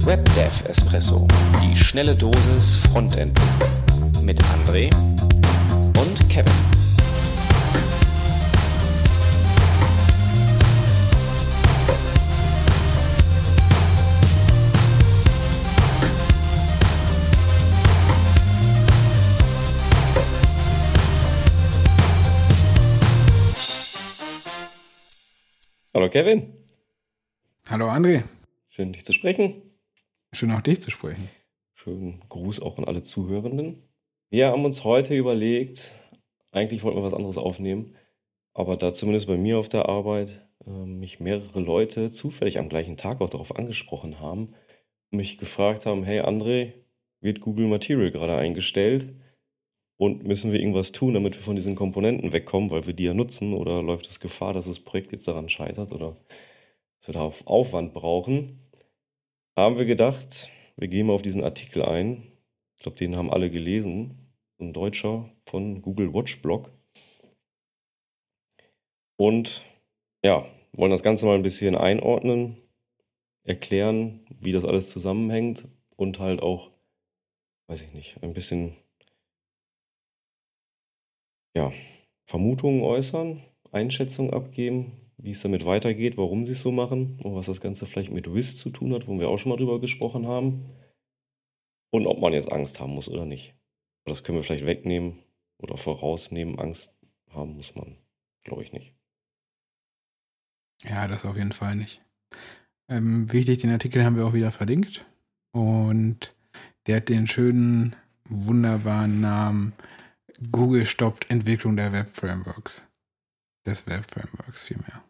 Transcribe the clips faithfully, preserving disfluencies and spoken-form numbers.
WebDev Espresso, die schnelle Dosis Frontend-Wissen mit André und Kevin. Hallo Kevin. Hallo André. Schön, dich zu sprechen. Schön auch dich zu sprechen. Schönen Gruß auch an alle Zuhörenden. Wir haben uns heute überlegt, eigentlich wollten wir was anderes aufnehmen, aber da zumindest bei mir auf der Arbeit äh, mich mehrere Leute zufällig am gleichen Tag auch darauf angesprochen haben und mich gefragt haben, hey André, wird Google Material gerade eingestellt und müssen wir irgendwas tun, damit wir von diesen Komponenten wegkommen, weil wir die ja nutzen, oder läuft es Gefahr, dass das Projekt jetzt daran scheitert oder dass wir darauf Aufwand brauchen? Haben wir gedacht, wir gehen mal auf diesen Artikel ein. Ich glaube, den haben alle gelesen. Ein Deutscher von Google Watch Blog. Und ja, wollen das Ganze mal ein bisschen einordnen, erklären, wie das alles zusammenhängt und halt auch, weiß ich nicht, ein bisschen ja, Vermutungen äußern, Einschätzungen abgeben, wie es damit weitergeht, warum sie es so machen und was das Ganze vielleicht mit W I S zu tun hat, wo wir auch schon mal drüber gesprochen haben. Und ob man jetzt Angst haben muss oder nicht. Das können wir vielleicht wegnehmen oder vorausnehmen. Angst haben muss man, glaube ich, nicht. Ja, das auf jeden Fall nicht. Ähm, wichtig, den Artikel haben wir auch wieder verlinkt. Und der hat den schönen, wunderbaren Namen Google stoppt Entwicklung der Web-Frameworks. Des Web-Frameworks vielmehr.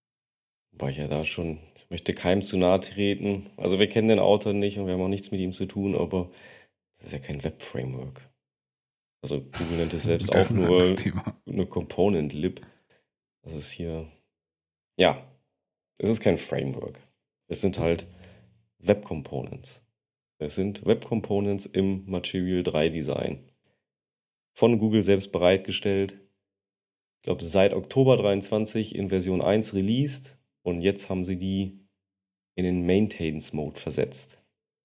War ich ja da schon, ich möchte keinem zu nahe treten. Also wir kennen den Autor nicht und wir haben auch nichts mit ihm zu tun, aber das ist ja kein Web-Framework. Also Google nennt es selbst auch nur eine Component-Lib. Das ist hier, ja, es ist kein Framework. Es sind halt Web-Components. Es sind Web-Components im Material drei Design. Von Google selbst bereitgestellt. Ich glaube, seit Oktober dreiundzwanzig in Version eins released. Und jetzt haben sie die in den Maintenance-Mode versetzt.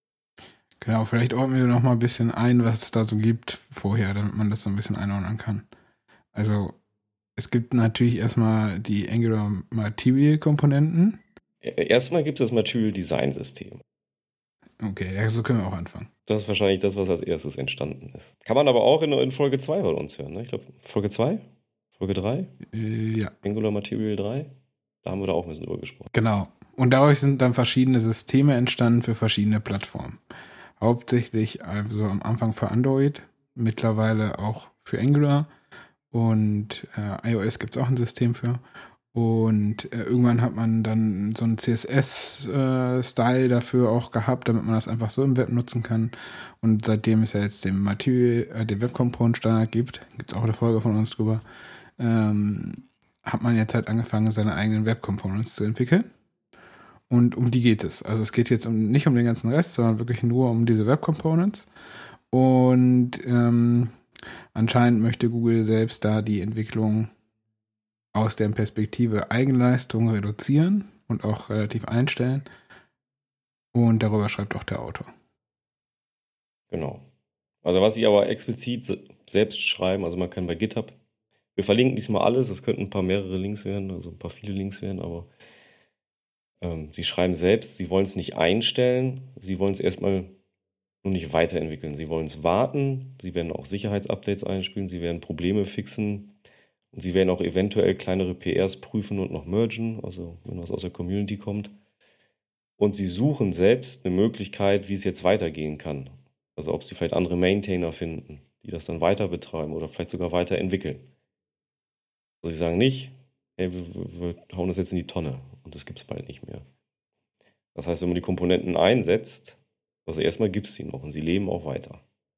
Genau, vielleicht ordnen wir noch mal ein bisschen ein, was es da so gibt vorher, damit man das so ein bisschen einordnen kann. Also, es gibt natürlich erstmal die Angular Material Komponenten. Erstmal gibt es das Material Design System. Okay, ja, so können wir auch anfangen. Das ist wahrscheinlich das, was als erstes entstanden ist. Kann man aber auch in, in Folge zwei bei uns hören, ne? Ich glaube, Folge zwei? Folge drei? Äh, ja. Angular Material drei? Da haben wir da auch ein bisschen drüber gesprochen. Genau. Und dadurch sind dann verschiedene Systeme entstanden für verschiedene Plattformen. Hauptsächlich also am Anfang für Android, mittlerweile auch für Angular und äh, iOS gibt es auch ein System für. Und äh, irgendwann hat man dann so einen C S S-Style äh, dafür auch gehabt, damit man das einfach so im Web nutzen kann. Und seitdem es ja jetzt den Material, äh, den Web-Component-Standard gibt, gibt es auch eine Folge von uns drüber, ähm, hat man jetzt halt angefangen, seine eigenen Web-Components zu entwickeln. Und um die geht es. Also es geht jetzt um, nicht um den ganzen Rest, sondern wirklich nur um diese Web-Components. Und ähm, anscheinend möchte Google selbst da die Entwicklung aus der Perspektive Eigenleistung reduzieren und auch relativ einstellen. Und darüber schreibt auch der Autor. Genau. Also was sie aber explizit selbst schreiben, also man kann bei GitHub, wir verlinken diesmal alles, es könnten ein paar mehrere Links werden, also ein paar viele Links werden, aber ähm, sie schreiben selbst, sie wollen es nicht einstellen, sie wollen es erstmal nur nicht weiterentwickeln. Sie wollen es warten, sie werden auch Sicherheitsupdates einspielen, sie werden Probleme fixen und sie werden auch eventuell kleinere P Rs prüfen und noch mergen, also wenn was aus der Community kommt. Und sie suchen selbst eine Möglichkeit, wie es jetzt weitergehen kann. Also ob sie vielleicht andere Maintainer finden, die das dann weiter betreiben oder vielleicht sogar weiterentwickeln. Also sie sagen nicht, hey, wir, wir, wir hauen das jetzt in die Tonne und das gibt es bald nicht mehr. Das heißt, wenn man die Komponenten einsetzt, also erstmal gibt es sie noch und sie leben auch weiter.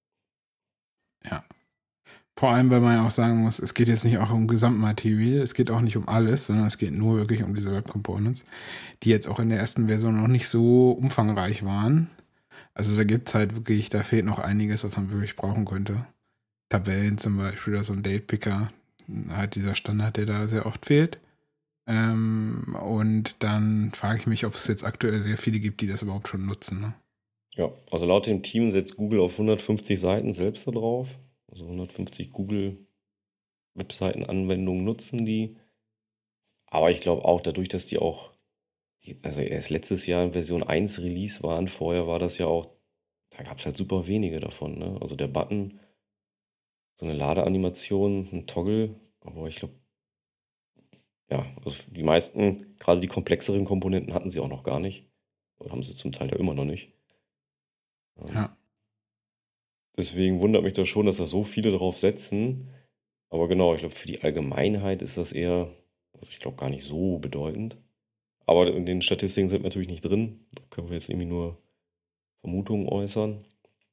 Ja. Vor allem, weil man ja auch sagen muss, es geht jetzt nicht auch um Gesamtmaterial, es geht auch nicht um alles, sondern es geht nur wirklich um diese Web Components, die jetzt auch in der ersten Version noch nicht so umfangreich waren. Also da gibt es halt wirklich, da fehlt noch einiges, was man wirklich brauchen könnte. Tabellen zum Beispiel oder so ein Date Picker, halt dieser Standard, der da sehr oft fehlt. Ähm, und dann frage ich mich, ob es jetzt aktuell sehr viele gibt, die das überhaupt schon nutzen. Ne? Ja, also laut dem Team setzt Google auf hundertfünfzig Seiten selbst da drauf. Also hundertfünfzig Google-Webseiten-Anwendungen nutzen die. Aber ich glaube auch dadurch, dass die auch, also erst letztes Jahr in Version eins Release waren, vorher war das ja auch, da gab es halt super wenige davon. Ne? Also der Button, so eine Ladeanimation, ein Toggle, aber ich glaube, ja, also die meisten, gerade die komplexeren Komponenten hatten sie auch noch gar nicht. Oder haben sie zum Teil ja immer noch nicht. Ähm, Ja. Deswegen wundert mich das schon, dass da so viele drauf setzen. Aber genau, ich glaube, für die Allgemeinheit ist das eher, also ich glaube, gar nicht so bedeutend. Aber in den Statistiken sind wir natürlich nicht drin. Da können wir jetzt irgendwie nur Vermutungen äußern.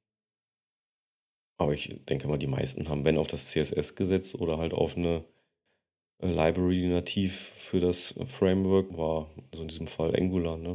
Aber ich denke mal, die meisten haben, wenn auf das C S S gesetzt oder halt auf eine äh, Library, die nativ für das Framework war. Also in diesem Fall Angular, ne?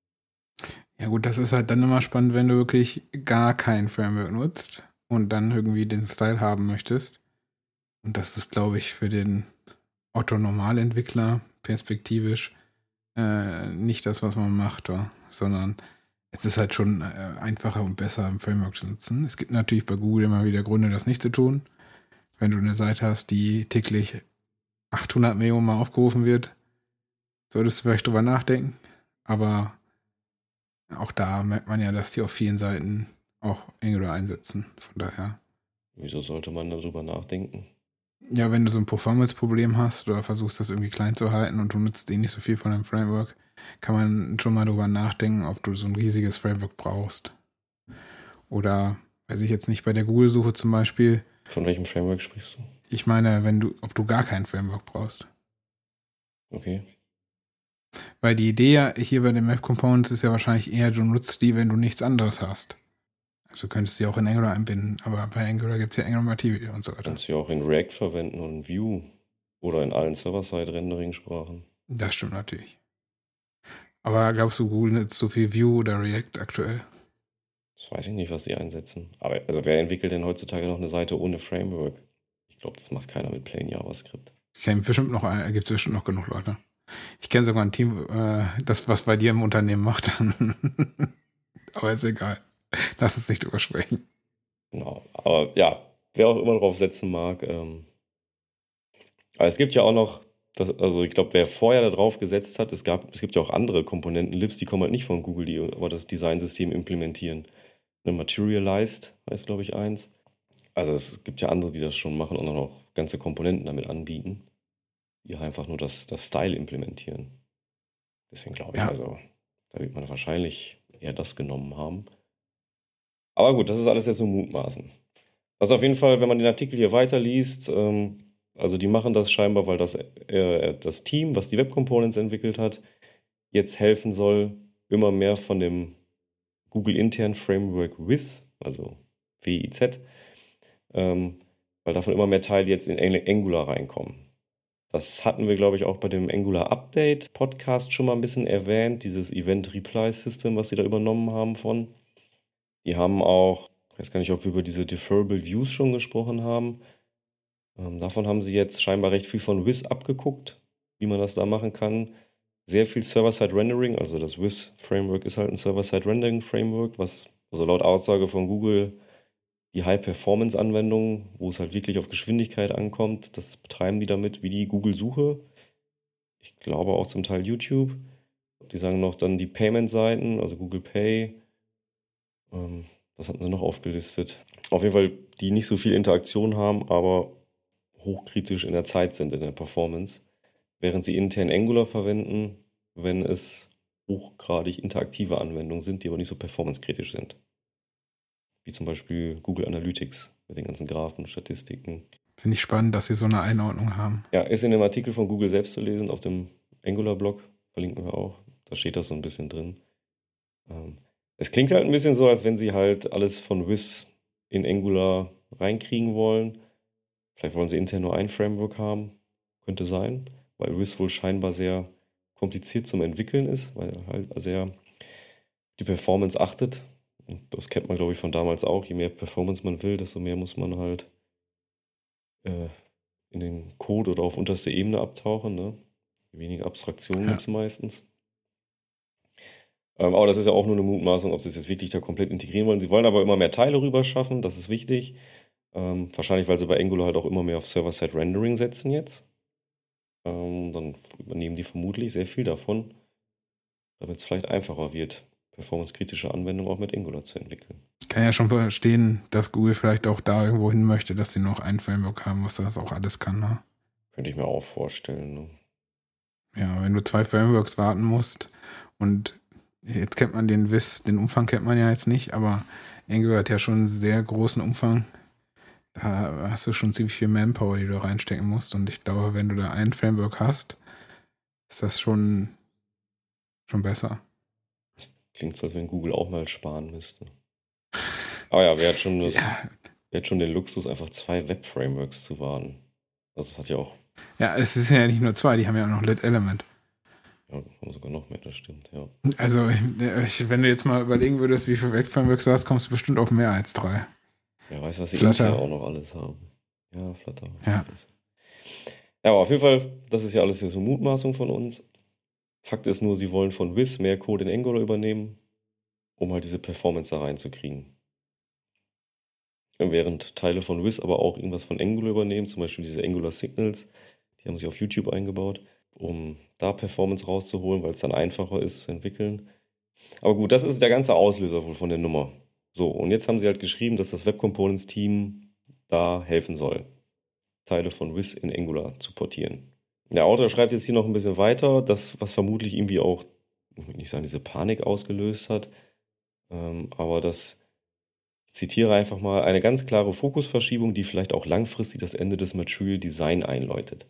Ja gut, das ist halt dann immer spannend, wenn du wirklich gar kein Framework nutzt und dann irgendwie den Style haben möchtest. Und das ist, glaube ich, für den Otto-Normalentwickler perspektivisch äh, nicht das, was man macht, oder? Sondern es ist halt schon äh, einfacher und besser, ein Framework zu nutzen. Es gibt natürlich bei Google immer wieder Gründe, das nicht zu tun. Wenn du eine Seite hast, die täglich achthundert Millionen Mal aufgerufen wird, solltest du vielleicht drüber nachdenken. Aber auch da merkt man ja, dass die auf vielen Seiten auch Angular einsetzen. Von daher. Wieso sollte man darüber nachdenken? Ja, wenn du so ein Performance-Problem hast oder versuchst, das irgendwie klein zu halten und du nutzt eh nicht so viel von deinem Framework, kann man schon mal drüber nachdenken, ob du so ein riesiges Framework brauchst. Oder, weiß ich jetzt nicht, bei der Google-Suche zum Beispiel. Von welchem Framework sprichst du? Ich meine, wenn du, ob du gar kein Framework brauchst. Okay. Weil die Idee ja hier bei den Map Components ist ja wahrscheinlich eher, du nutzt die, wenn du nichts anderes hast. Also könntest du die auch in Angular einbinden, aber bei Angular gibt es ja Angular Material und so weiter. Kannst du ja auch in React verwenden und in Vue oder in allen Server-Side-Rendering-Sprachen. Das stimmt natürlich. Aber glaubst du, Google nutzt so viel Vue oder React aktuell? Das weiß ich nicht, was sie einsetzen. Aber also wer entwickelt denn heutzutage noch eine Seite ohne Framework? Ich glaube, das macht keiner mit plain JavaScript. Ich kenne bestimmt noch, gibt es bestimmt noch genug Leute. Ich kenne sogar ein Team, äh, das was bei dir im Unternehmen macht. Aber ist egal. Lass uns nicht drüber sprechen. Genau. Aber ja, wer auch immer drauf setzen mag. Ähm, aber es gibt ja auch noch, das, also ich glaube, wer vorher da drauf gesetzt hat, es gab, es gibt ja auch andere Komponenten-Libs, die kommen halt nicht von Google, die aber das Designsystem implementieren. Eine Materialized heißt, glaube ich, eins. Also es gibt ja andere, die das schon machen und auch noch ganze Komponenten damit anbieten, die einfach nur das, das Style implementieren. Deswegen glaube ich, Ja. also da wird man wahrscheinlich eher das genommen haben. Aber gut, das ist alles jetzt so Mutmaßen. Also auf jeden Fall, wenn man den Artikel hier weiterliest, ähm, also die machen das scheinbar, weil das, äh, das Team, was die Web Components entwickelt hat, jetzt helfen soll, immer mehr von dem Google-internen Framework Wiz, also W I Z, ähm, weil davon immer mehr Teile jetzt in Angular reinkommen. Das hatten wir, glaube ich, auch bei dem Angular Update Podcast schon mal ein bisschen erwähnt, dieses Event Reply System, was sie da übernommen haben von. Die haben auch, ich weiß gar nicht, ob wir über diese Deferrable Views schon gesprochen haben. Ähm, davon haben sie jetzt scheinbar recht viel von Wiz abgeguckt, wie man das da machen kann. Sehr viel Server-Side-Rendering, also das Wiz-Framework ist halt ein Server-Side-Rendering-Framework, was also laut Aussage von Google die High-Performance-Anwendungen, wo es halt wirklich auf Geschwindigkeit ankommt, das betreiben die damit, wie die Google-Suche. Ich glaube auch zum Teil YouTube. Die sagen noch dann die Payment-Seiten, also Google Pay. Ähm, was hatten sie noch aufgelistet? Auf jeden Fall, die nicht so viel Interaktion haben, aber hochkritisch in der Zeit sind, in der Performance. Während sie intern Angular verwenden, wenn es hochgradig interaktive Anwendungen sind, die aber nicht so performancekritisch sind. Wie zum Beispiel Google Analytics mit den ganzen Graphen, Statistiken. Finde ich spannend, dass sie so eine Einordnung haben. Ja, ist in dem Artikel von Google selbst zu lesen, auf dem Angular-Blog, verlinken wir auch. Da steht das so ein bisschen drin. Ähm, es klingt halt ein bisschen so, als wenn sie halt alles von Wiz in Angular reinkriegen wollen. Vielleicht wollen sie intern nur ein Framework haben. Könnte sein, weil Wiz wohl scheinbar sehr kompliziert zum Entwickeln ist, weil er halt sehr die Performance achtet. Und das kennt man, glaube ich, von damals auch. Je mehr Performance man will, desto mehr muss man halt äh, in den Code oder auf unterste Ebene abtauchen. Ne? Weniger Abstraktion Ja. gibt es meistens. Ähm, aber das ist ja auch nur eine Mutmaßung, ob sie es jetzt wirklich da komplett integrieren wollen. Sie wollen aber immer mehr Teile rüber schaffen, das ist wichtig. Ähm, wahrscheinlich, weil sie bei Angular halt auch immer mehr auf Server-Side-Rendering setzen jetzt. Ähm, dann übernehmen die vermutlich sehr viel davon, damit es vielleicht einfacher wird, performance-kritische Anwendungen auch mit Angular zu entwickeln. Ich kann ja schon verstehen, dass Google vielleicht auch da irgendwo hin möchte, dass sie noch ein Framework haben, was das auch alles kann. Ne? Könnte ich mir auch vorstellen. Ne? Ja, wenn du zwei Frameworks warten musst und jetzt kennt man den Wiss, den Umfang kennt man ja jetzt nicht, aber Angular hat ja schon einen sehr großen Umfang. Da hast du schon ziemlich viel Manpower, die du reinstecken musst. Und ich glaube, wenn du da ein Framework hast, ist das schon, schon besser. Klingt so, als wenn Google auch mal sparen müsste. Aber ja, wer hat schon, das, Ja. wer hat schon den Luxus, einfach zwei Web-Frameworks zu warten? Also das hat ja auch... Ja, es ist ja nicht nur zwei, die haben ja auch noch Lit Element. Ja, sogar noch mehr, das stimmt, ja. Also, ich, wenn du jetzt mal überlegen würdest, wie viele Web-Frameworks du hast, kommst du bestimmt auf mehr als drei. Ja, weißt du, was die Flutter. Intel auch noch alles haben. Ja, Flutter. Ja. Ja, aber auf jeden Fall, das ist ja alles hier so Mutmaßung von uns. Fakt ist nur, sie wollen von Wiz mehr Code in Angular übernehmen, um halt diese Performance da reinzukriegen. Während Teile von Wiz aber auch irgendwas von Angular übernehmen, zum Beispiel diese Angular Signals, die haben sie auf YouTube eingebaut, um da Performance rauszuholen, weil es dann einfacher ist zu entwickeln. Aber gut, das ist der ganze Auslöser wohl von der Nummer. So, und jetzt haben sie halt geschrieben, dass das Web Components Team da helfen soll, Teile von Wiz in Angular zu portieren. Der Autor schreibt jetzt hier noch ein bisschen weiter, das, was vermutlich irgendwie auch, ich will nicht sagen, diese Panik ausgelöst hat, ähm, aber das, ich zitiere einfach mal, eine ganz klare Fokusverschiebung, die vielleicht auch langfristig das Ende des Material Design einläutet.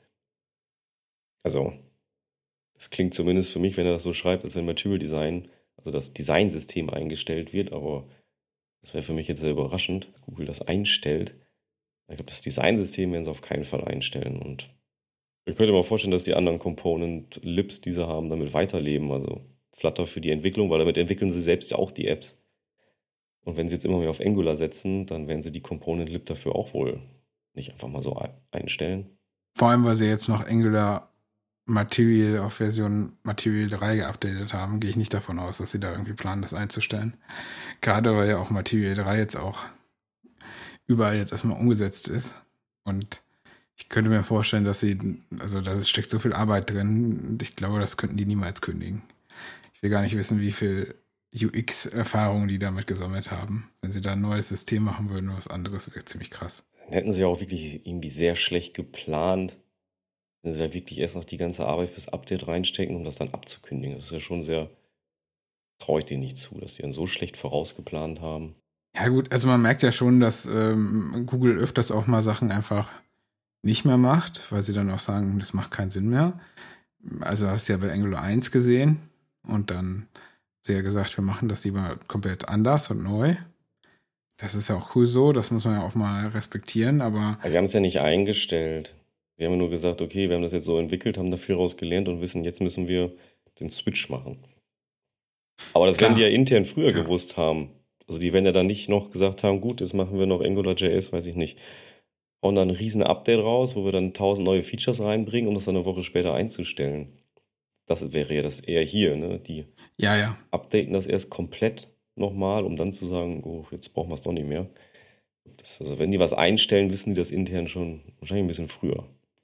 Also, das klingt zumindest für mich, wenn er das so schreibt, als wenn Material Design, also das Designsystem eingestellt wird, aber das wäre für mich jetzt sehr überraschend, dass Google das einstellt. Ich glaube, das Designsystem werden sie auf keinen Fall einstellen. Und ich könnte mir vorstellen, dass die anderen Component-Libs, die sie haben, damit weiterleben. Also Flutter für die Entwicklung, weil damit entwickeln sie selbst ja auch die Apps. Und wenn sie jetzt immer mehr auf Angular setzen, dann werden sie die Component-Lib dafür auch wohl nicht einfach mal so einstellen. Vor allem, weil sie jetzt noch Angular Material auf Version Material drei geupdatet haben, gehe ich nicht davon aus, dass sie da irgendwie planen, das einzustellen. Gerade weil ja auch Material drei jetzt auch überall jetzt erstmal umgesetzt ist. Und ich könnte mir vorstellen, dass sie, also da steckt so viel Arbeit drin, und ich glaube, das könnten die niemals kündigen. Ich will gar nicht wissen, wie viel U X-Erfahrung die damit gesammelt haben. Wenn sie da ein neues System machen würden oder was anderes, wäre ziemlich krass. Dann hätten sie auch wirklich irgendwie sehr schlecht geplant, wenn sie halt wirklich erst noch die ganze Arbeit fürs Update reinstecken, um das dann abzukündigen. Das ist ja schon sehr, traue ich denen nicht zu, dass die dann so schlecht vorausgeplant haben. Ja gut, also man merkt ja schon, dass ähm, Google öfters auch mal Sachen einfach nicht mehr macht, weil sie dann auch sagen, das macht keinen Sinn mehr. Also hast du ja bei Angular eins gesehen und dann sie ja gesagt, wir machen das lieber komplett anders und neu. Das ist ja auch cool so, das muss man ja auch mal respektieren, aber... Also sie haben es ja nicht eingestellt. Sie haben nur gesagt, okay, wir haben das jetzt so entwickelt, haben da viel raus gelernt und wissen, jetzt müssen wir den Switch machen. Aber das Klar. werden die ja intern früher Ja. gewusst haben. Also die werden ja dann nicht noch gesagt haben, gut, jetzt machen wir noch AngularJS, weiß ich nicht. Hauen dann ein riesen Update raus, wo wir dann tausend neue Features reinbringen, um das dann eine Woche später einzustellen. Das wäre ja das eher hier, ne? Die Ja, ja. updaten das erst komplett nochmal, um dann zu sagen, oh, jetzt brauchen wir es doch nicht mehr. Das, also wenn die was einstellen, wissen die das intern schon wahrscheinlich ein bisschen früher.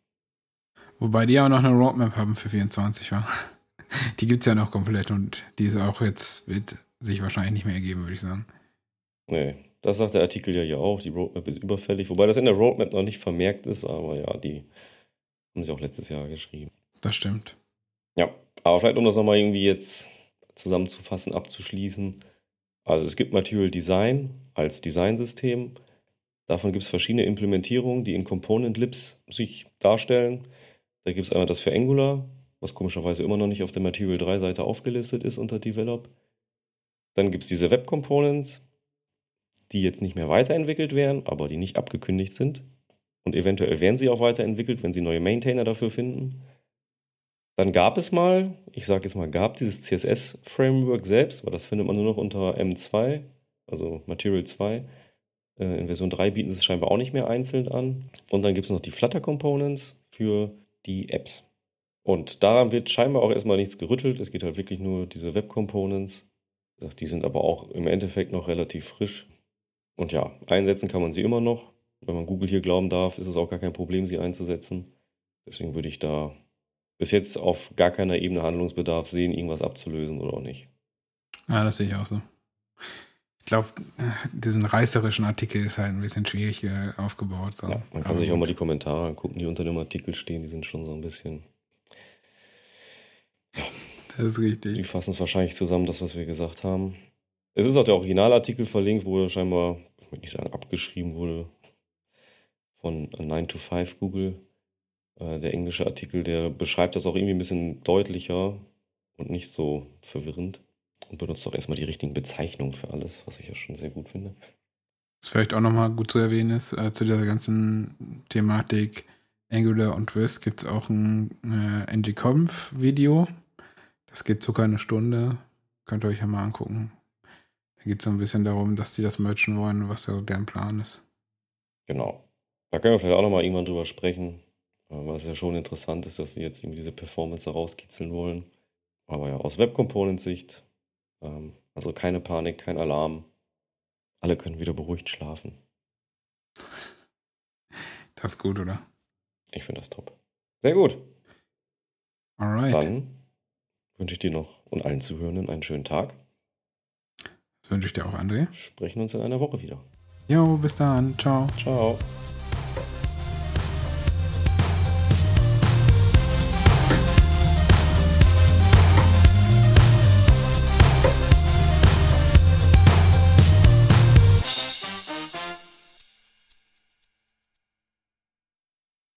Wobei die ja auch noch eine Roadmap haben für vierundzwanzig, war. Die gibt's ja noch komplett und die ist auch jetzt, wird sich wahrscheinlich nicht mehr ergeben, würde ich sagen. Nee, das sagt der Artikel ja hier auch, die Roadmap ist überfällig, wobei das in der Roadmap noch nicht vermerkt ist, aber ja, die haben sie auch letztes Jahr geschrieben. Das stimmt. Ja, aber vielleicht um das nochmal irgendwie jetzt zusammenzufassen, abzuschließen. Also es gibt Material Design als Designsystem. Davon gibt es verschiedene Implementierungen, die in Component Libs sich darstellen. Da gibt es einmal das für Angular, was komischerweise immer noch nicht auf der Material drei Seite aufgelistet ist unter Develop. Dann gibt es diese Web Components, die jetzt nicht mehr weiterentwickelt werden, aber die nicht abgekündigt sind. Und eventuell werden sie auch weiterentwickelt, wenn sie neue Maintainer dafür finden. Dann gab es mal, ich sage jetzt mal, gab dieses C S S-Framework selbst, weil das findet man nur noch unter M zwei, also Material zwei. Äh, in Version drei bieten sie es scheinbar auch nicht mehr einzeln an. Und dann gibt es noch die Flutter-Components für die Apps. Und daran wird scheinbar auch erstmal nichts gerüttelt. Es geht halt wirklich nur diese Web-Components Die sind aber auch im Endeffekt noch relativ frisch. Und ja, einsetzen kann man sie immer noch. Wenn man Google hier glauben darf, ist es auch gar kein Problem, sie einzusetzen. Deswegen würde ich da bis jetzt auf gar keiner Ebene Handlungsbedarf sehen, irgendwas abzulösen oder auch nicht. Ja, das sehe ich auch so. Ich glaube, diesen reißerischen Artikel ist halt ein bisschen schwierig äh, aufgebaut. So. Ja, man kann Aber sich auch gut. mal die Kommentare angucken, die unter dem Artikel stehen. Die sind schon so ein bisschen, Das ist richtig. die fassen es wahrscheinlich zusammen, das, was wir gesagt haben. Es ist auch der Originalartikel verlinkt, wo er scheinbar, ich möchte nicht sagen, abgeschrieben wurde von nine to five Google. Äh, der englische Artikel, der beschreibt das auch irgendwie ein bisschen deutlicher und nicht so verwirrend. Und benutzt auch erstmal die richtigen Bezeichnungen für alles, was ich ja schon sehr gut finde. Was vielleicht auch nochmal gut zu erwähnen ist, äh, zu dieser ganzen Thematik Angular und Twist gibt es auch ein äh, N G-Conf-Video. Das geht sogar eine Stunde. Könnt ihr euch ja mal angucken. Da geht es so ein bisschen darum, dass die das merchen wollen und was so deren Plan ist. Genau. Da können wir vielleicht auch nochmal irgendwann drüber sprechen, weil es ja schon interessant ist, dass sie jetzt irgendwie diese Performance herauskitzeln wollen. Aber ja, aus Web-Component-Sicht, ähm, also keine Panik, kein Alarm. Alle können wieder beruhigt schlafen. Das ist gut, oder? Ich finde das top. Sehr gut. Alright. Dann wünsche ich dir noch und allen Zuhörenden einen schönen Tag. Das wünsche ich dir auch, André. Sprechen uns in einer Woche wieder. Jo, bis dann. Ciao. Ciao.